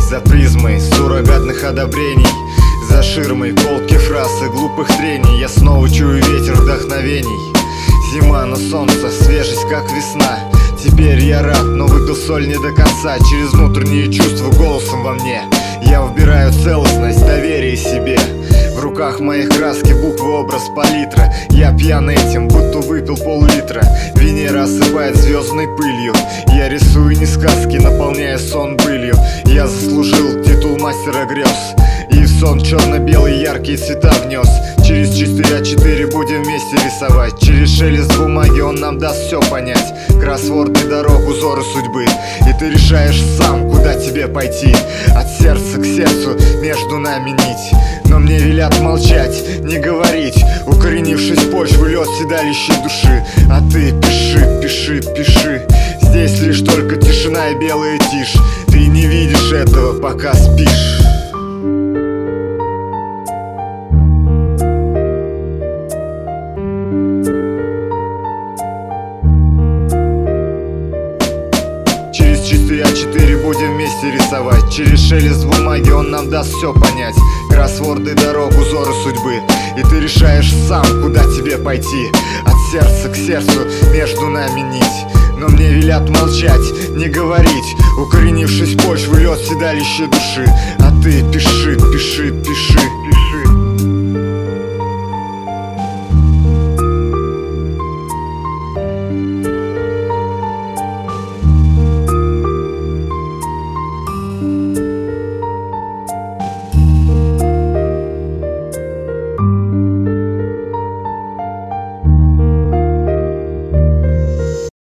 За призмой суррогатных одобрений, за ширмой колки фраз и глупых трений, я снова чую ветер вдохновений. Зима, но солнце, свежесть как весна. Теперь я рад, но выпил соль не до конца. Через внутренние чувства голосом во мне я вбираю целостность, доверие себе. В руках моих краски, буквы, образ, палитра. Я пьян этим, будто выпил пол-литра. Венера осыпает звездной пылью. Я рисую не сказки, наполняя сон былью. Я заслужил титул мастера грез и в сон черно-белые яркие цвета внес. Через чистый А4 будем вместе рисовать. Через шелест бумаги он нам даст все понять. Кроссворды, дорог, узоры судьбы. И ты решаешь сам, куда тебе пойти. От сердца к сердцу между нами нить. Но мне велят молчать, не говорить. Укоренившись в почву, лед седалищей души. А ты пиши, пиши, пиши. Здесь лишь только тишина и белая тишь. Ты не видишь этого, пока спишь. Через чистый А4 будем вместе рисовать. Через шелест бумаги он нам даст все понять. Кроссворды, дорог, узоры судьбы. И ты решаешь сам, куда тебе пойти. От сердца к сердцу между нами нить. Но мне велят молчать, не говорить. Укоренившись в почву, лед седалище души. А ты пиши, пиши, пиши.